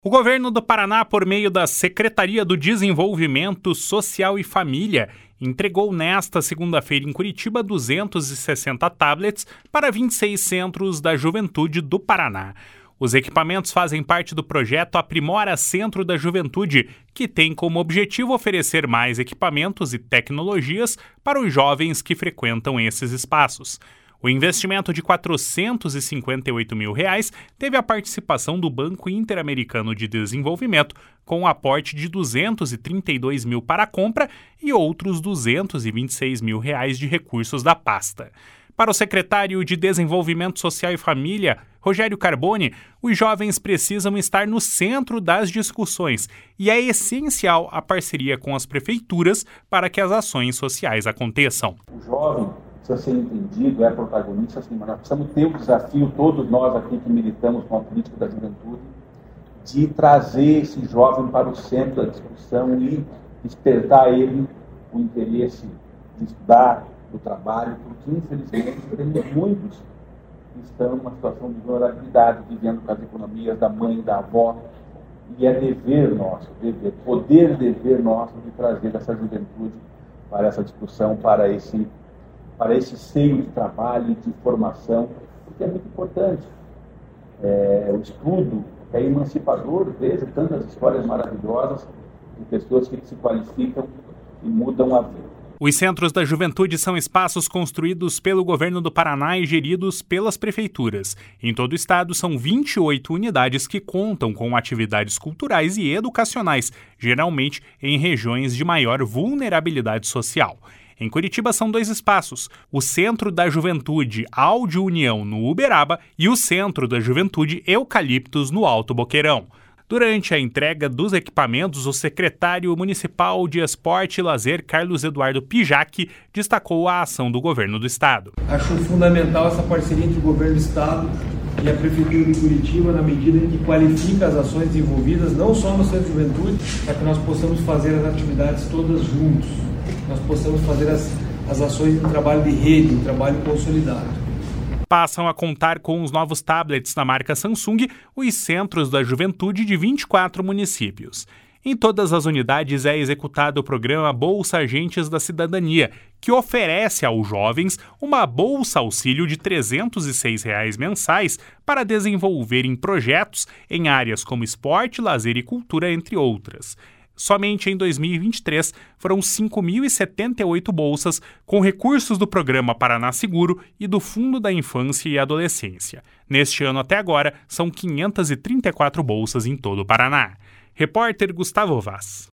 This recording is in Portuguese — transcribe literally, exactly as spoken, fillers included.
O governo do Paraná, por meio da Secretaria do Desenvolvimento Social e Família, entregou nesta segunda-feira em Curitiba duzentos e sessenta tablets para vinte e seis centros da juventude do Paraná. Os equipamentos fazem parte do projeto Aprimora Centro da Juventude, que tem como objetivo oferecer mais equipamentos e tecnologias para os jovens que frequentam esses espaços. O investimento de quatrocentos e cinquenta e oito mil reais teve a participação do Banco Interamericano de Desenvolvimento, com um aporte de duzentos e trinta e dois mil para a compra e outros duzentos e vinte e seis mil reais de recursos da pasta. Para o secretário de Desenvolvimento Social e Família, Rogério Carboni, os jovens precisam estar no centro das discussões e é essencial a parceria com as prefeituras para que as ações sociais aconteçam. O jovem precisa ser entendido, é protagonista, assim, mas nós precisamos ter o desafio, todos nós aqui que militamos com a política da juventude, de trazer esse jovem para o centro da discussão e despertar ele o interesse de estudar, do trabalho, porque infelizmente temos muitos que estão numa situação de vulnerabilidade, vivendo com as economias da mãe, da avó, e é dever nosso, dever, poder dever nosso de trazer essa juventude para essa discussão, para esse para esse seio de trabalho, de formação, porque é muito importante. É, o estudo é emancipador, veja tantas histórias maravilhosas de pessoas que se qualificam e mudam a vida. Os centros da juventude são espaços construídos pelo governo do Paraná e geridos pelas prefeituras. Em todo o estado, são vinte e oito unidades que contam com atividades culturais e educacionais, geralmente em regiões de maior vulnerabilidade social. Em Curitiba são dois espaços, o Centro da Juventude Áudio União, no Uberaba, e o Centro da Juventude Eucaliptos, no Alto Boqueirão. Durante a entrega dos equipamentos, o secretário municipal de Esporte e Lazer, Carlos Eduardo Pijac, destacou a ação do governo do estado. Acho fundamental essa parceria entre o governo do estado e a prefeitura de Curitiba, na medida em que qualifica as ações desenvolvidas, não só no Centro de Juventude, para que nós possamos fazer as atividades todas juntos. Nós possamos fazer as, as ações de um trabalho de rede, um trabalho consolidado. Passam a contar com os novos tablets da marca Samsung os centros da juventude de vinte e quatro municípios. Em todas as unidades é executado o programa Bolsa Agentes da Cidadania, que oferece aos jovens uma bolsa auxílio de trezentos e seis reais mensais para desenvolverem projetos em áreas como esporte, lazer e cultura, entre outras. Somente em dois mil e vinte e três foram cinco mil e setenta e oito bolsas com recursos do programa Paraná Seguro e do Fundo da Infância e Adolescência. Neste ano até agora, são quinhentas e trinta e quatro bolsas em todo o Paraná. Repórter Gustavo Vaz.